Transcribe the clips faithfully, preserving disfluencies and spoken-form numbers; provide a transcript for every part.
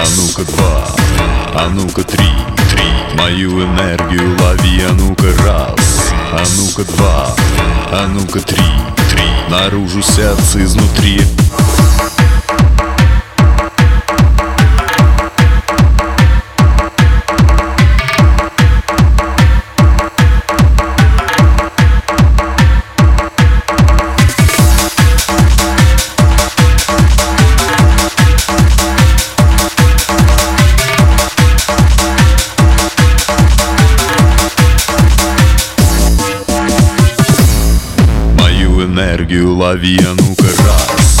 ну-ка два, а ну-ка три, три. Мою энергию лови, а ну-ка раз, а ну-ка два, а ну-ка три, три. Наружу сердце изнутри. Энергию лови, а ну-ка раз.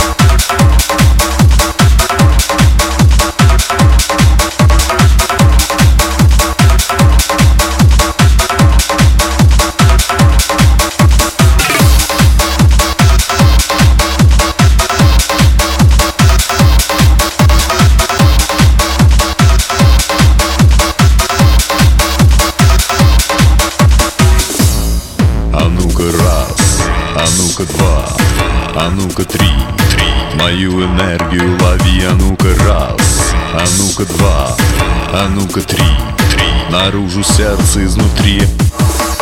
А ну-ка раз, а ну-ка два, а ну-ка три, три. Мою энергию лови, а ну-ка раз, а ну-ка два, а ну-ка три, три. Наружу сердце изнутри.